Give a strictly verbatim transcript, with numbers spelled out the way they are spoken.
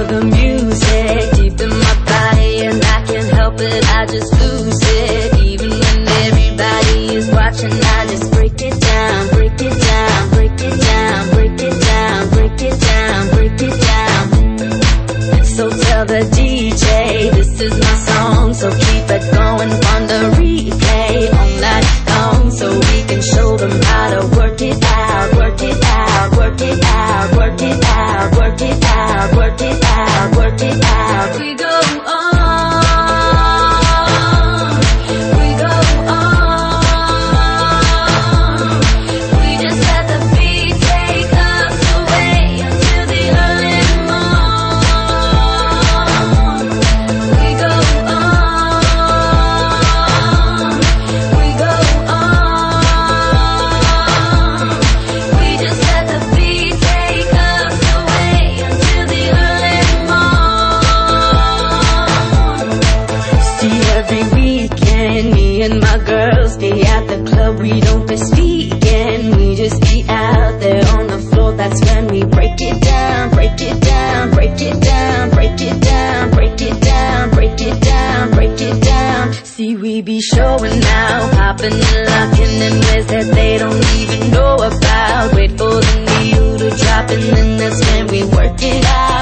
the music deep in my body, and I can't help it, I just lose it. Even when everybody is watching, I just break it down, break it down, break it down, break it down, break it down, break it down. So tell the D J this is my song, so keep it going on the replay all night long, so we can show them how to work it out, work it out, work it out, work it out, work it out, work it out, work it out. We go on, we go on. We just let the beat take us away until the early morn. We go on, we go on. We just let the beat take us away until the early morn. See, every weekend, me and my girls stay at the club. We don't miss speaking, we just be out there on the floor. That's when we break it down, break it down, break it down, break it down, break it down, break it down, break it down. See, we be showing now, popping and locking in ways that they don't even know about. Wait for the needle to drop, and then that's when we work it out.